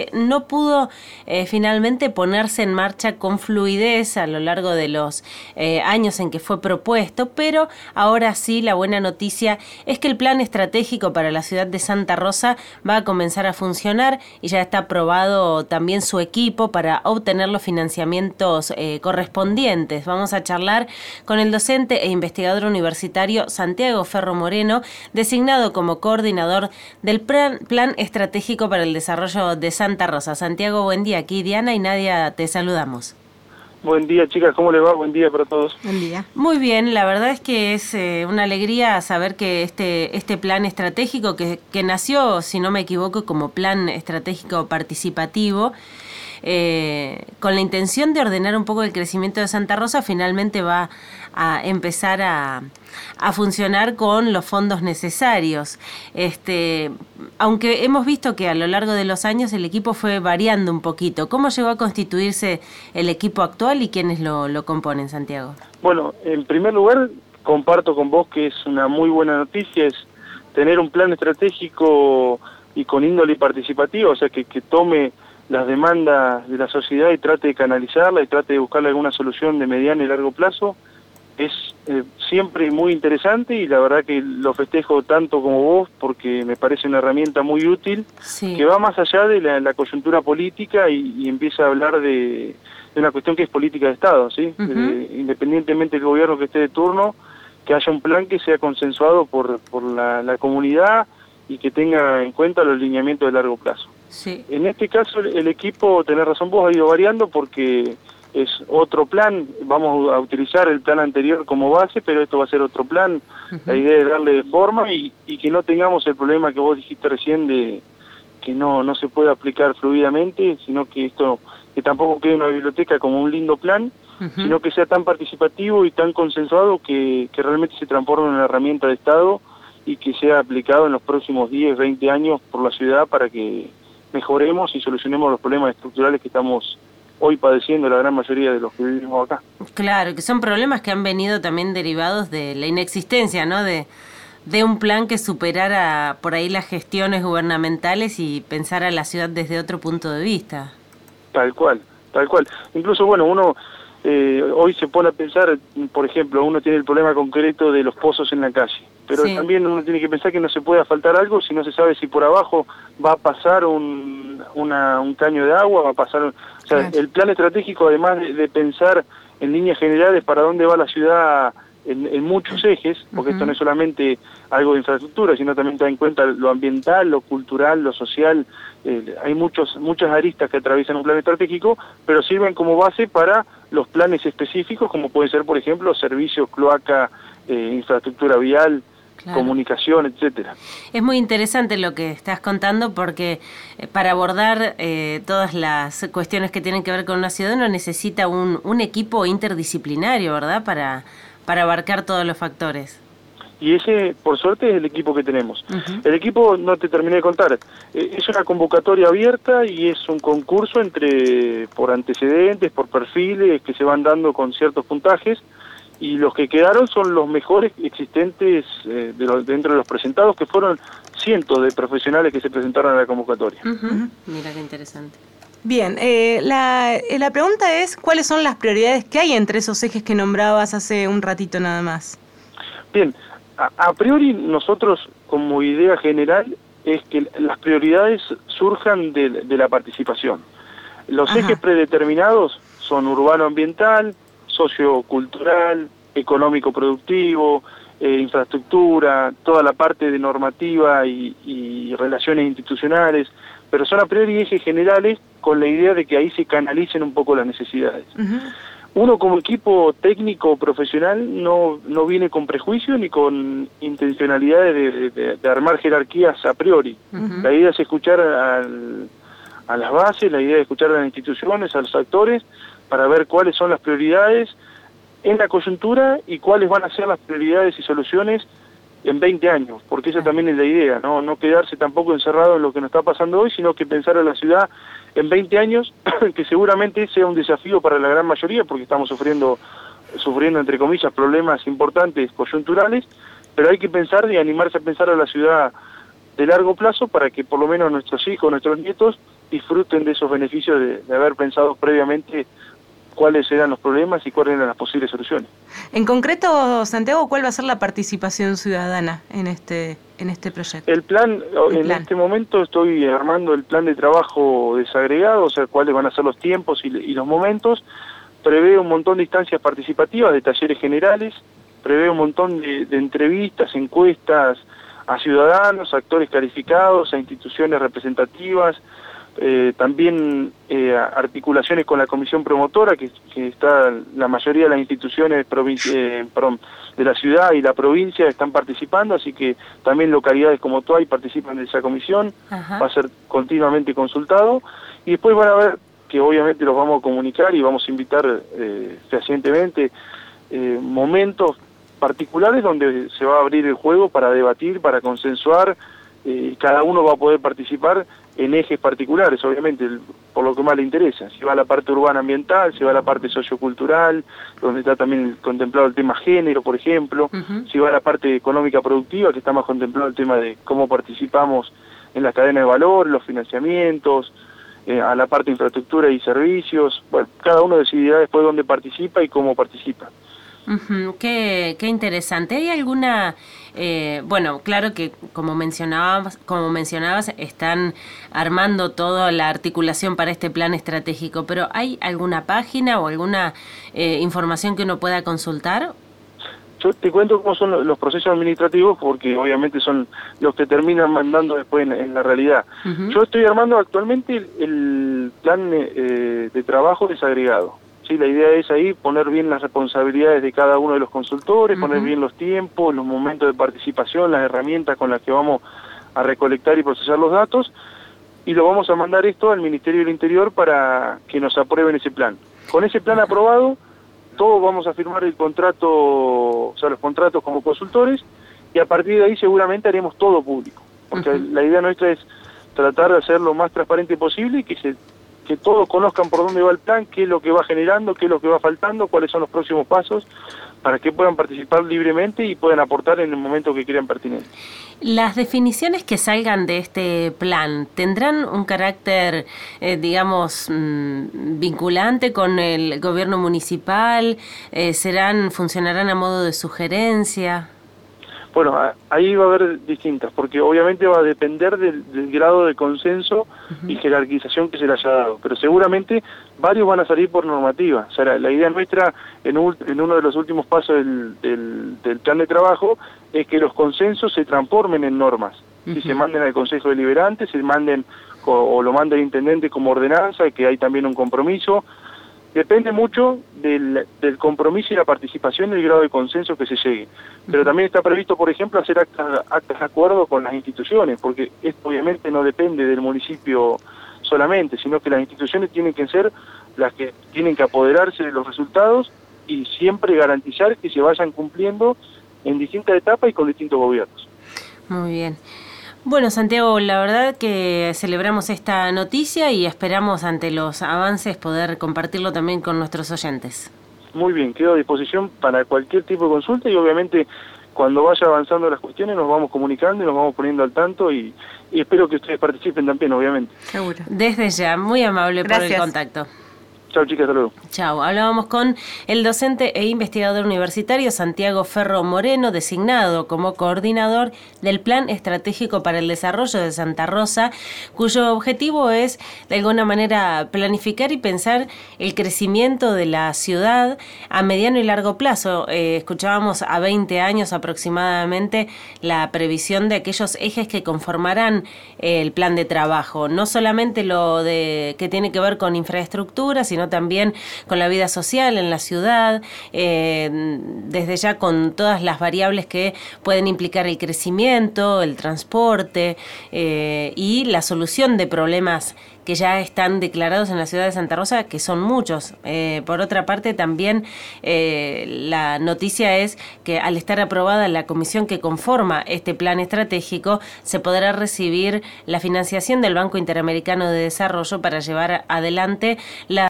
que no pudo finalmente ponerse en marcha con fluidez a lo largo de los años en que fue propuesto, pero ahora sí la buena noticia es que el plan estratégico para la ciudad de Santa Rosa va a comenzar a funcionar y ya está aprobado también su equipo para obtener los financiamientos correspondientes. Vamos a charlar con el docente e investigador universitario Santiago Ferro Moreno, designado como coordinador del Plan Estratégico para el Desarrollo de Santa Rosa. Santiago, buen día. Aquí Diana y Nadia te saludamos. Buen día, chicas, ¿cómo les va? Buen día para todos. Buen día. Muy bien, la verdad es que es una alegría saber que este plan estratégico que nació, si no me equivoco, como plan estratégico participativo, con la intención de ordenar un poco el crecimiento de Santa Rosa, finalmente va a empezar a funcionar con los fondos necesarios. Aunque hemos visto que a lo largo de los años el equipo fue variando un poquito. ¿Cómo llegó a constituirse el equipo actual y quiénes lo componen, Santiago? Bueno, en primer lugar, comparto con vos que es una muy buena noticia, es tener un plan estratégico y con índole participativa, o sea, que tome las demandas de la sociedad y trate de canalizarla y trate de buscarle alguna solución de mediano y largo plazo. Es siempre muy interesante y la verdad que lo festejo tanto como vos porque me parece una herramienta muy útil, sí, que va más allá de la coyuntura política y empieza a hablar de una cuestión que es política de Estado, ¿sí? Independientemente del gobierno que esté de turno, que haya un plan que sea consensuado por la comunidad y que tenga en cuenta los lineamientos de largo plazo. Sí. En este caso el equipo, tenés razón vos, ha ido variando porque es otro plan, vamos a utilizar el plan anterior como base, pero esto va a ser otro plan. La idea es darle forma y que no tengamos el problema que vos dijiste recién de que no se puede aplicar fluidamente, sino que esto, que tampoco quede una biblioteca como un lindo plan, sino que sea tan participativo y tan consensuado que realmente se transforme en una herramienta de Estado y que sea aplicado en los próximos 10, 20 años por la ciudad para que mejoremos y solucionemos los problemas estructurales que estamos hoy padeciendo la gran mayoría de los que vivimos acá. Claro, que son problemas que han venido también derivados de la inexistencia, ¿no? De un plan que superara por ahí las gestiones gubernamentales y pensara la ciudad desde otro punto de vista. Tal cual, tal cual. Incluso, bueno, uno hoy se pone a pensar, por ejemplo, uno tiene el problema concreto de los pozos en la calle, pero sí, también uno tiene que pensar que no se puede asfaltar algo si no se sabe si por abajo va a pasar un caño de agua, va a pasar... O sea, el plan estratégico, además de pensar en líneas generales para dónde va la ciudad en muchos ejes, porque esto no es solamente algo de infraestructura, sino también da en cuenta lo ambiental, lo cultural, lo social. Hay muchas aristas que atraviesan un plan estratégico, pero sirven como base para los planes específicos, como pueden ser, por ejemplo, servicios, cloaca, infraestructura vial, claro, comunicación, etcétera. Es muy interesante lo que estás contando porque para abordar todas las cuestiones que tienen que ver con una ciudad uno necesita un equipo interdisciplinario, ¿verdad? Para abarcar todos los factores. Y ese, por suerte, es el equipo que tenemos. El equipo, no te terminé de contar, es una convocatoria abierta y es un concurso por antecedentes, por perfiles que se van dando con ciertos puntajes, y los que quedaron son los mejores existentes dentro de los presentados, que fueron cientos de profesionales que se presentaron a la convocatoria. Mira qué interesante. Bien, la pregunta es, ¿cuáles son las prioridades que hay entre esos ejes que nombrabas hace un ratito nada más? Bien, a priori nosotros como idea general es que las prioridades surjan de la participación. Los ejes predeterminados son urbano-ambiental, sociocultural, económico-productivo, infraestructura, toda la parte de normativa y relaciones institucionales, pero son a priori ejes generales con la idea de que ahí se canalicen un poco las necesidades. Uno como equipo técnico profesional no viene con prejuicio ni con intencionalidades de armar jerarquías a priori. La idea es escuchar a las bases, la idea es escuchar a las instituciones, a los actores, para ver cuáles son las prioridades en la coyuntura y cuáles van a ser las prioridades y soluciones en 20 años, porque esa también es la idea, no quedarse tampoco encerrado en lo que nos está pasando hoy, sino que pensar a la ciudad en 20 años, que seguramente sea un desafío para la gran mayoría, porque estamos sufriendo entre comillas problemas importantes coyunturales, pero hay que pensar y animarse a pensar a la ciudad de largo plazo para que por lo menos nuestros hijos, nuestros nietos disfruten de esos beneficios de haber pensado previamente cuáles eran los problemas y cuáles eran las posibles soluciones. En concreto, Santiago, ¿cuál va a ser la participación ciudadana en este proyecto? El plan, este momento estoy armando el plan de trabajo desagregado, o sea, cuáles van a ser los tiempos y los momentos. Prevé un montón de instancias participativas, de talleres generales, prevé un montón de entrevistas, encuestas a ciudadanos, a actores calificados, a instituciones representativas, también articulaciones con la comisión promotora, que está la mayoría de las instituciones de la ciudad y la provincia están participando, así que también localidades como Tuay participan de esa comisión. Ajá. Va a ser continuamente consultado, y después van a ver que obviamente los vamos a comunicar y vamos a invitar fehacientemente momentos particulares donde se va a abrir el juego para debatir, para consensuar, cada uno va a poder participar en ejes particulares, obviamente, por lo que más le interesa. Si va a la parte urbana ambiental, si va a la parte sociocultural, donde está también contemplado el tema género, por ejemplo, si va a la parte económica productiva, que está más contemplado el tema de cómo participamos en la cadena de valor, los financiamientos, a la parte de infraestructura y servicios. Bueno, cada uno decidirá después dónde participa y cómo participa. Qué interesante. ¿Hay alguna, bueno, claro que como mencionabas, están armando toda la articulación para este plan estratégico, pero ¿hay alguna página o alguna información que uno pueda consultar? Yo te cuento cómo son los procesos administrativos, porque obviamente son los que terminan mandando después en la realidad. Yo estoy armando actualmente el plan de trabajo desagregado. Sí, la idea es ahí poner bien las responsabilidades de cada uno de los consultores, poner bien los tiempos, los momentos de participación, las herramientas con las que vamos a recolectar y procesar los datos, y lo vamos a mandar esto al Ministerio del Interior para que nos aprueben ese plan. Con ese plan aprobado, todos vamos a firmar el contrato, o sea, los contratos como consultores, y a partir de ahí seguramente haremos todo público, porque la idea nuestra es tratar de hacer lo más transparente posible y que todos conozcan por dónde va el plan, qué es lo que va generando, qué es lo que va faltando, cuáles son los próximos pasos, para que puedan participar libremente y puedan aportar en el momento que crean pertinente. ¿Las definiciones que salgan de este plan tendrán un carácter, digamos, vinculante con el gobierno municipal? ¿Funcionarán a modo de sugerencia? Bueno, ahí va a haber distintas, porque obviamente va a depender del grado de consenso y jerarquización que se le haya dado, pero seguramente varios van a salir por normativa. O sea, la idea nuestra en uno de los últimos pasos del plan de trabajo es que los consensos se transformen en normas, si se manden al Consejo Deliberante, se manden o lo manda el Intendente como ordenanza, que hay también un compromiso. Depende mucho del compromiso y la participación y el grado de consenso que se llegue. Pero también está previsto, por ejemplo, hacer actas de acuerdo con las instituciones, porque esto obviamente no depende del municipio solamente, sino que las instituciones tienen que ser las que tienen que apoderarse de los resultados y siempre garantizar que se vayan cumpliendo en distintas etapas y con distintos gobiernos. Muy bien. Bueno, Santiago, la verdad que celebramos esta noticia y esperamos ante los avances poder compartirlo también con nuestros oyentes. Muy bien, quedo a disposición para cualquier tipo de consulta y obviamente cuando vaya avanzando las cuestiones nos vamos comunicando y nos vamos poniendo al tanto y espero que ustedes participen también, obviamente. Seguro. Desde ya, muy amable. Gracias por el contacto. Chao, chicas, hasta luego. Chao. Hablábamos con el docente e investigador universitario Santiago Ferro Moreno, designado como coordinador del Plan Estratégico para el Desarrollo de Santa Rosa, cuyo objetivo es, de alguna manera, planificar y pensar el crecimiento de la ciudad a mediano y largo plazo. Escuchábamos a 20 años aproximadamente la previsión de aquellos ejes que conformarán el plan de trabajo. No solamente lo que tiene que ver con infraestructura, sino también con la vida social en la ciudad, desde ya con todas las variables que pueden implicar el crecimiento, el transporte y la solución de problemas que ya están declarados en la ciudad de Santa Rosa, que son muchos. Por otra parte, también la noticia es que al estar aprobada la comisión que conforma este plan estratégico, se podrá recibir la financiación del Banco Interamericano de Desarrollo para llevar adelante la